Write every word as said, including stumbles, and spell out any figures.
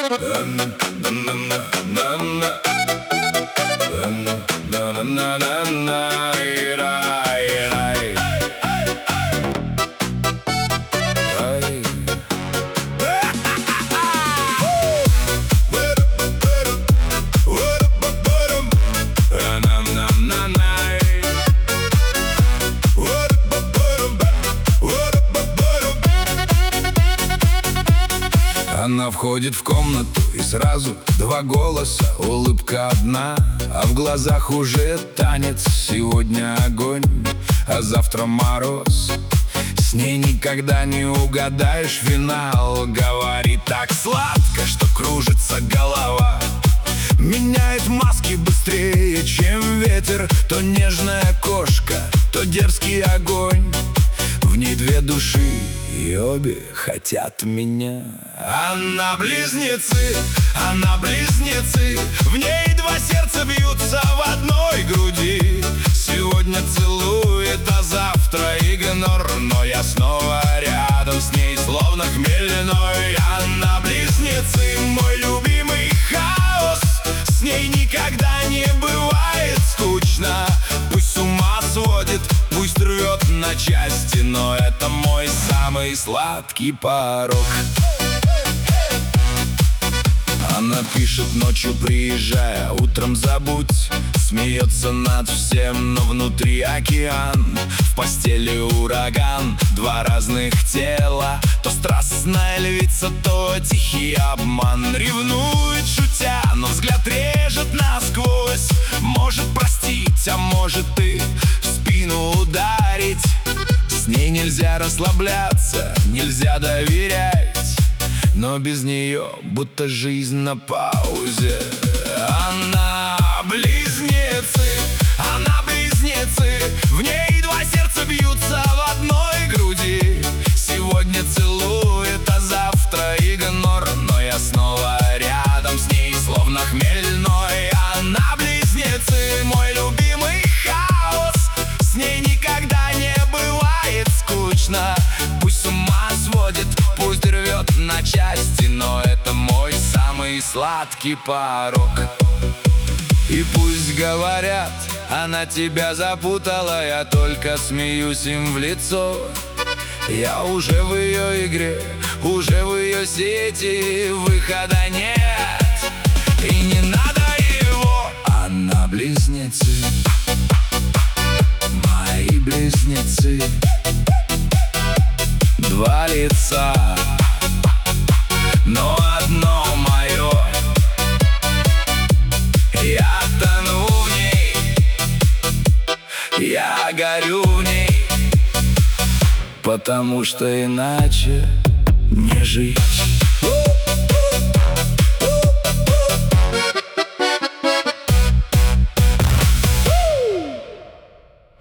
Она входит в комнату, и сразу два голоса, улыбка одна, а в глазах уже танец. Сегодня огонь, а завтра мороз. С ней никогда не угадаешь финал. Говорит так сладко, что кружится голова. Меняет маски быстрее, чем ветер. То нежная кошка, то дерзкий огонь. В ней две души, и обе хотят меня. Она близнецы, она близнецы. В ней два сердца бьются в одной груди. Сегодня целует, а завтра игнор. Но я снова рядом с ней, словно хмельной. Она близнецы, мой любимый хаос. С ней никогда не бывает скучно. Пусть с ума сводит, пусть рвет на части, но это мой самый сладкий порог. Она пишет ночью, приезжая, утром забудь. Смеется над всем, но внутри океан. В постели ураган, два разных тела. То страстная львица, то тихий обман. Ревнует, шутя, но взгляд режет насквозь. Может простить, а может и в спину ударить. С ней нельзя расслабляться, нельзя доверять. Но без нее будто жизнь на паузе. Она близнецы, она близнецы. В ней два сердца бьются в одной груди. Сегодня целует, а завтра игнор. Но я снова рядом с ней, словно хмельной. Она близнецы, мой любимый хаос. С ней никогда не бывает скучно. Пусть с ума сводит, пусть рвет на части, но это мой самый сладкий порог. И пусть говорят, она тебя запутала, я только смеюсь им в лицо. Я уже в ее игре, уже в ее сети, выхода нет, и не надо его. Она близнецы, мои близнецы. Два лица, но одно мое. Я тону в ней, я горю в ней, потому что иначе не жить.